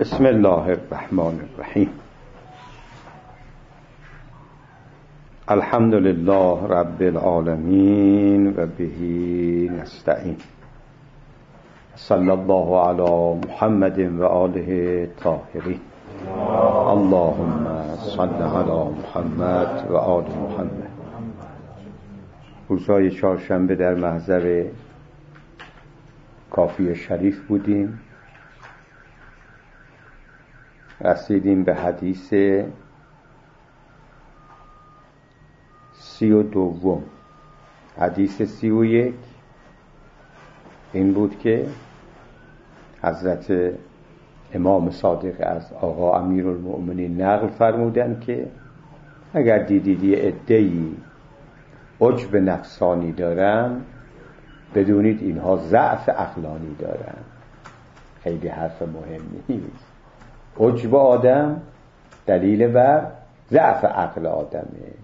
بسم الله الرحمن الرحیم. الحمد لله رب العالمین و بهی نستعین. صلی الله علی محمد و آله طاهرین. اللهم صل علی محمد و آل محمد. روزهای چهارشنبه در محضر کافی شریف بودیم. رسیدیم به حدیث 32. حدیث 31 این بود که حضرت امام صادق از آقا امیرالمؤمنین نقل فرمودند که اگر دیدید یه عده‌ای عجب نفسانی دارن، بدونید اینها ضعف عقلانی دارن. خیلی حرف مهمی نیست. عجب آدم دلیل بر ضعف عقل آدمه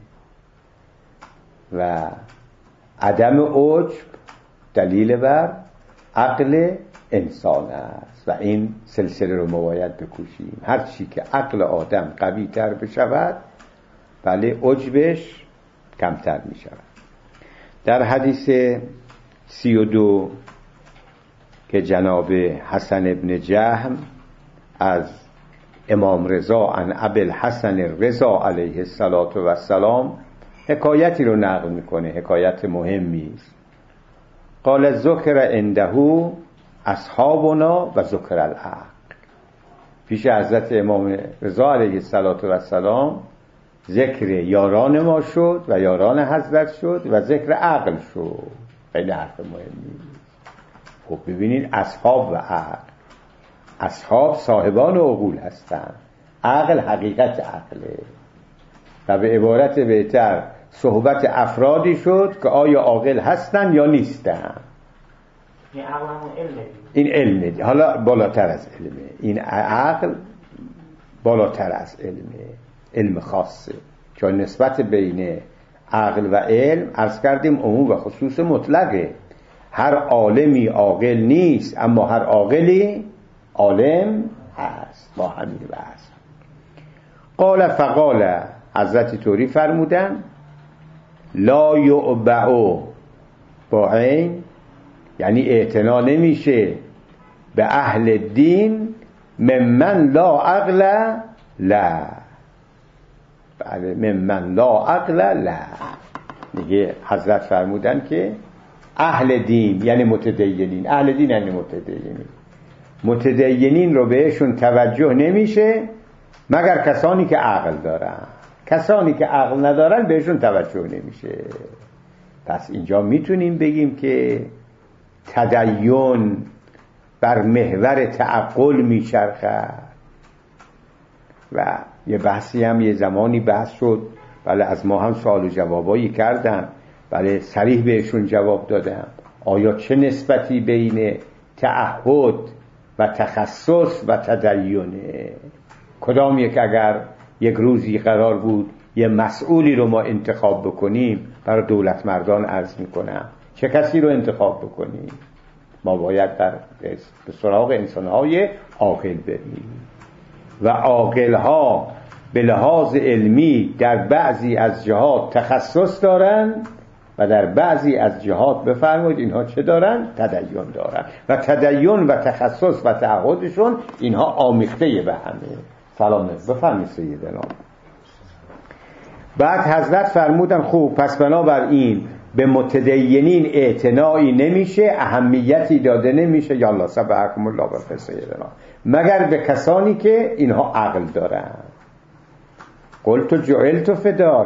و عدم عجب دلیل بر عقل انسان است و این سلسله رو ما باید بکوشیم. هر چی که عقل آدم قوی تر بشود بله عجبش کمتر می شود. در حدیث 32 که جناب حسن ابن جهم از امام رضا عن ابوالحسن رضا علیه السلام حکایتی رو نقل میکنه. حکایت مهمی است. قال ذکر عنده اصحابنا و ذکر العقل. پیش حضرت امام رضا علیه السلام ذکر یاران ما شد و یاران حضرت شد و ذکر عقل شد. خیلی حرف مهمی. خب ببینید اصحاب و عقل، اصحاب صاحبان عقول هستند، عقل حقیقت عقله و به عبارت بهتر صحبت افرادی شد که آیا عاقل هستن یا نیستن. این عقل همون علمه. این علمه. حالا بالاتر از علمه. این عقل بالاتر از علمه، علم خاصه، چون نسبت بین عقل و علم عرض کردیم عموم و خصوص مطلقه. هر عالمی عاقل نیست اما هر عاقلی عالم هست. با همین بحث. قال فقال، حضرت طوری فرمودن لا یعبعو با عین، یعنی اعتنا نمیشه به اهل دین ممن لا عقل لا. بله ممن لا عقل لا. میگه حضرت فرمودن که اهل دین یعنی متدینین. اهل دین یعنی متدینین رو بهشون توجه نمیشه مگر کسانی که عقل دارن. کسانی که عقل ندارن بهشون توجه نمیشه. پس اینجا میتونیم بگیم که تدین بر محور تعقل میچرخد و یه بحثی هم یه زمانی بحث شد. بله از ما هم سوال و جوابایی کردن. بله صریح بهشون جواب دادم. آیا چه نسبتی بین تعهد و تخصص و تدینه؟ کدام یک اگر یک روزی قرار بود یه مسئولی رو ما انتخاب بکنیم، برای دولت مردان عرض میکنم چه کسی رو انتخاب بکنیم؟ ما باید به سراغ انسانهای عاقل بریم و عاقلها به لحاظ علمی در بعضی از جهات تخصص دارن و در بعضی از جهات بفرمایید اینها چه دارن؟ تدین دارن و تدین و تخصص و تعهدشون اینها آمیخته به همه. سلام بفرمایید سیدنا. بعد حضرت فرمودن خوب پس بنابراین به متدینین اعتنایی نمیشه، اهمیتی داده نمیشه یا الله سبحانه الله بفرمایید سیدنا، مگر به کسانی که اینها عقل دارن. قلت جعلت فداک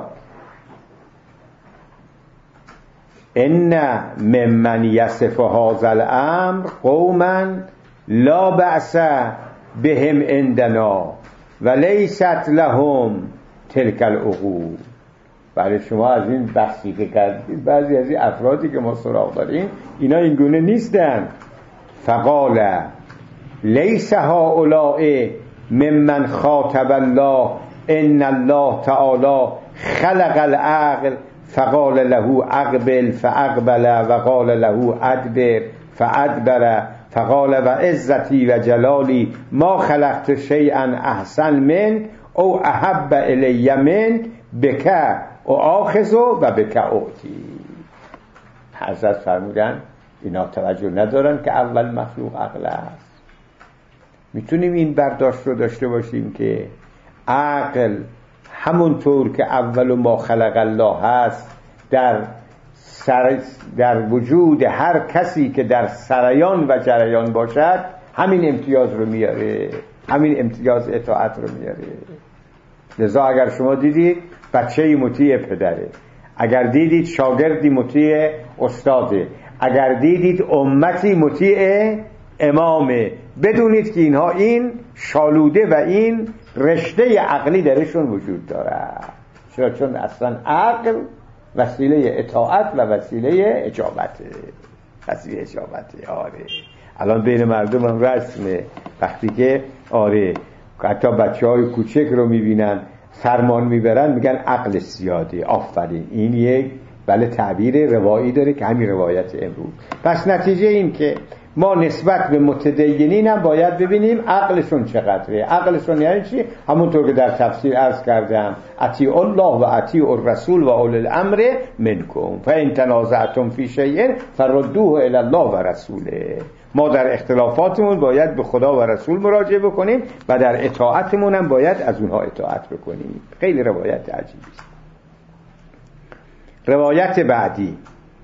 ان ممن یصف هذا الامر قوما لا بأس بهم عندنا ولیست لهم تلک العقول. برای شما از این بحثی که کردید بعضی از این افرادی که ما سراغ داریم اینا اینگونه نیستن. فقال لیس هؤلاء ممن خاطب الله ان الله تعالی خلق العقل فقال له اقبل فاقبل و قال له ادبر فادبر فقال و عزتی و جلالی ما خلقت شیئا احسن من او احب الی من بک و آخذ و بک اعطی. حضرت فرمودن اینا توجه ندارن که اول مخلوق عقل است. میتونیم این برداشت رو داشته باشیم که عقل همونطور که اول ما خلق الله هست در وجود هر کسی که در سریان و جریان باشد همین امتیاز رو میاره، همین امتیاز اطاعت رو میاره. لذا اگر شما دیدید بچه‌ای مطیع پدره، اگر دیدید شاگردی مطیع استاده، اگر دیدید امتی مطیع امامه، بدونید که اینها این شالوده و این رشته عقلی درشون وجود داره. چرا؟ چون اصلا عقل وسیله اطاعت و وسیله اجابته. وسیله اجابته. آره الان بین مردم هم رسمه وقتی که آره حتی بچه‌های کوچک رو میبینن فرمان میبرن میگن عقل سیاده. آفرین، این یک بله تعبیر روایی داره که همین روایت امروز. پس نتیجه این که ما نسبت به متدینین هم باید ببینیم عقلشون چقدره. عقلشون یعنی چی؟ همونطور که در تفسیر عرض کردم اطیعوا الله و اطیعوا الرسول و اولی الامر منکم فان تنازعتم فی شیء فردوه الی الله و رسوله. ما در اختلافاتمون باید به خدا و رسول مراجعه بکنیم و در اطاعتمون هم باید از اونها اطاعت بکنیم. خیلی روایت عجیبی است. روایت بعدی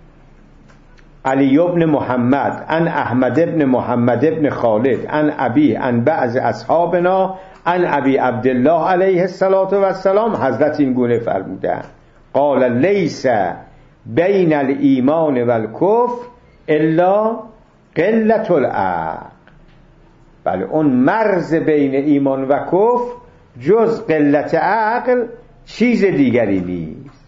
علی ابن محمد عن احمد ابن محمد ابن خالد عن ابی عن بعض اصحابنا عن ابی عبدالله علیه السلام حضرت این گونه فرمودند قال لیس بین الایمان و الکفر الا قلت العقل. بله اون مرز بین ایمان و کفر جز قلت عقل چیز دیگری نیست.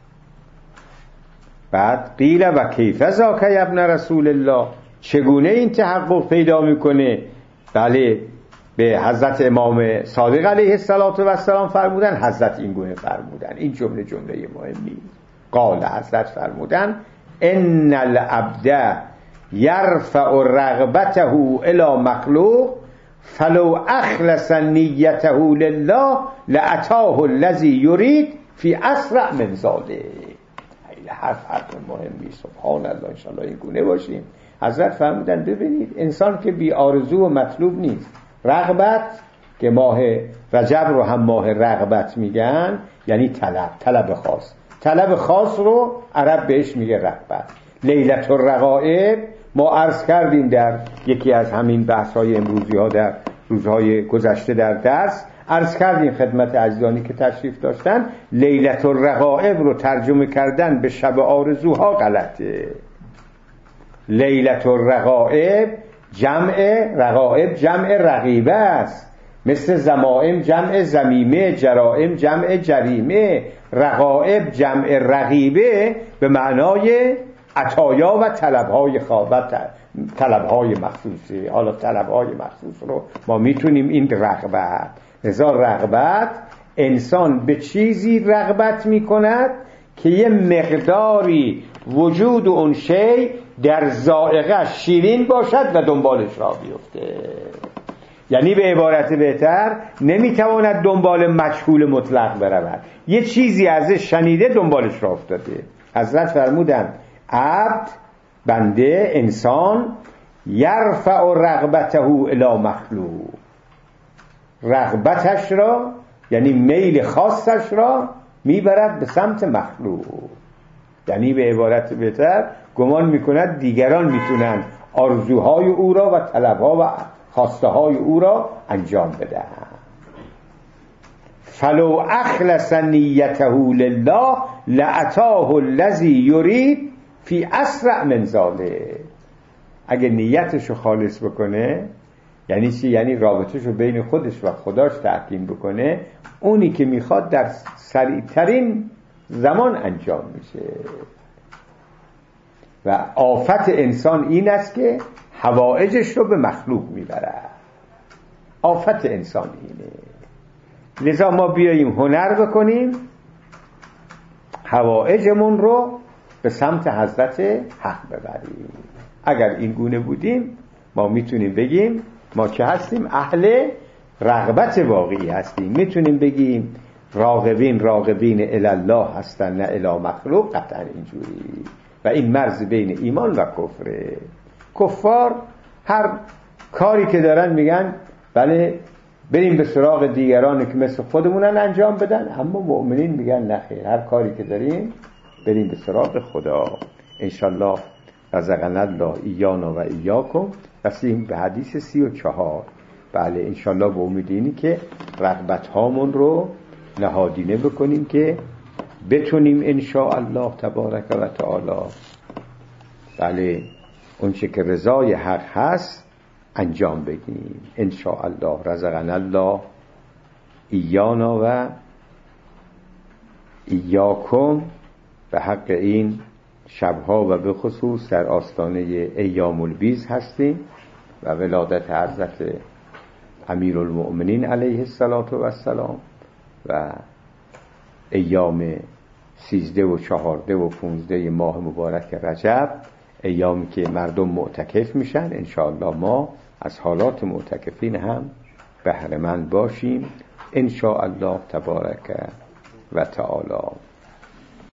بعد قیل و کیف ذاک یا ابن رسول الله، چگونه این تحقق پیدا میکنه؟ بله به حضرت امام صادق علیه السلام فرمودن. حضرت این گونه فرمودن، این جمله مهمی. قال حضرت فرمودن ان العبد یرفع رغبته الی مخلوق فلو اخلص نیته لله لاتاه الذی یرید فی اسرع من ذلک. حرف مهمی. سبحان الله، انشاءالله این گونه باشیم. حضرت فرمودن ببینید انسان که بی آرزو و مطلوب نیست. رغبت که ماه رجب رو هم ماه رغبت میگن، یعنی طلب خاص رو عرب بهش میگه رغبت. لیلة الرغائب ما عرض کردیم در یکی از همین بحث‌های امروزی ها در روزهای گذشته در درس عرض کردیم خدمت عزیزانی که تشریف داشتن. لیلة الرغائب رو ترجمه کردن به شب آرزوها غلطه. لیلة الرغائب جمع رغیبه است، مثل زمائم جمع زمیمه، جرائم جمع جریمه. رغائب جمع رغیبه به معنای عطایا و طلبهای مخصوصه. حالا طلبهای مخصوص رو ما میتونیم این رغبت. لذا رغبت انسان به چیزی رغبت میکند که یه مقداری وجود اون شی در ذائقه شیرین باشد و دنبالش را بیفته. یعنی به عبارت بهتر نمیتواند دنبال مجهول مطلق برود، یه چیزی ازش شنیده دنبالش را افتاده. حضرت فرمودند عبد، بنده، انسان یرفع رغبته الی مخلوق، رغبتش را یعنی میل خاصش را میبرد به سمت مخلوق. یعنی به عبارت بهتر گمان میکند دیگران میتونن آرزوهای او را و طلبها و خواسته های او را انجام بدهند. فلو اخلص نیته لله لاتاه الذی یرید فی اسرع من ذلک. اگه نیتشو خالص بکنه یعنی چی؟ یعنی رابطهشو بین خودش و خداش تحکیم بکنه، اونی که میخواد در سریعترین زمان انجام میشه. و آفت انسان این است که حوائجش رو به مخلوق میبره. آفت انسان اینه. لذا ما بیاییم هنر بکنیم حوائجمون رو به سمت حضرت حق ببریم. اگر این گونه بودیم ما میتونیم بگیم ما که هستیم اهل رغبت واقعی هستیم. میتونیم بگیم راغبین الله هستن نه الی مخلوق، قطعا اینجوری. و این مرز بین ایمان و کفره. کفار هر کاری که دارن میگن بله بریم به سراغ دیگرانی که مثل خودمونن انجام بدن، اما مؤمنین میگن نه خیر، هر کاری که داریم بریم به سراغ خدا. انشالله رزقنا الله ایانا و ایاکم. رسیم به حدیث 34. بله انشالله به امید اینی که رغبت هامون رو نهادینه بکنیم که بتونیم انشاءالله تبارک و تعالی بله اون چه که رضای حق هست انجام بدیم. انشاءالله رزقنا الله ایانا و ایاکم. به حق این شبها و به خصوص در آستانه ایام البیض هستیم و ولادت حضرت امیرالمؤمنین علیه السلام و ایام 13 و 14 و 15 ماه مبارک رجب، ایامی که مردم معتکف میشن. انشاءالله ما از حالات معتکفین هم بهره مند باشیم انشاءالله تبارک و تعالی.